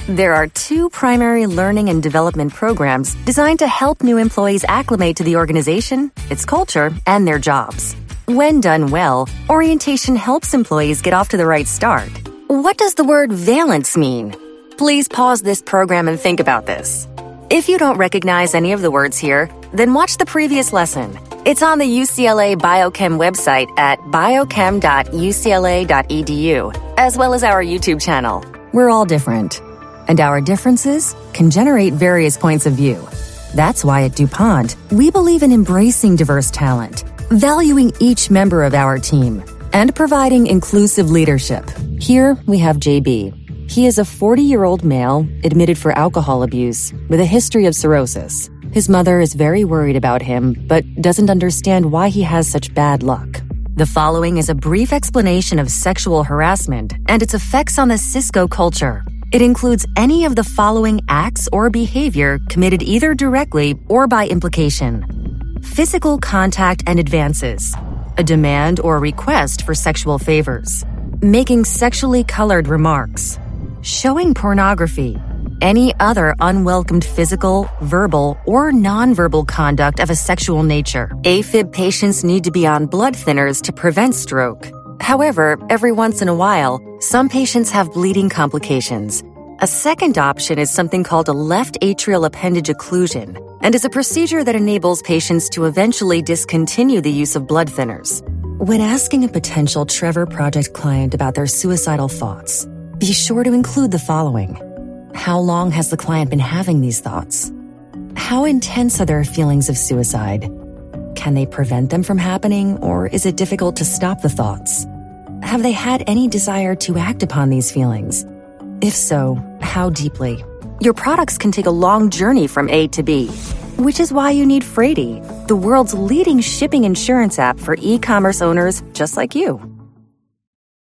There are two primary learning and development programs designed to help new employees acclimate to the organization, its culture, and their jobs. When done well, orientation helps employees get off to the right start. What does the word valence mean? Please pause this program and think about this. If you don't recognize any of the words here, then watch the previous lesson. It's on the UCLA Biochem website at biochem.ucla.edu, as well as our YouTube channel. We're all different, and our differences can generate various points of view. That's why at DuPont, we believe in embracing diverse talent, valuing each member of our team, and providing inclusive leadership. Here we have JB. He is a 40-year-old male admitted for alcohol abuse with a history of cirrhosis. His mother is very worried about him, but doesn't understand why he has such bad luck. The following is a brief explanation of sexual harassment and its effects on the Cisco culture. It includes any of the following acts or behavior committed either directly or by implication: physical contact and advances, a demand or request for sexual favors, making sexually colored remarks, showing pornography, any other unwelcomed physical, verbal, or nonverbal conduct of a sexual nature. AFib patients need to be on blood thinners to prevent stroke. However, every once in a while, some patients have bleeding complications. A second option is something called a left atrial appendage occlusion, and is a procedure that enables patients to eventually discontinue the use of blood thinners. When asking a potential Trevor Project client about their suicidal thoughts, be sure to include the following. How long has the client been having these thoughts? How intense are their feelings of suicide? Can they prevent them from happening, or is it difficult to stop the thoughts? Have they had any desire to act upon these feelings? If so, how deeply? Your products can take a long journey from A to B, which is why you need Frady, the world's leading shipping insurance app for e-commerce owners just like you.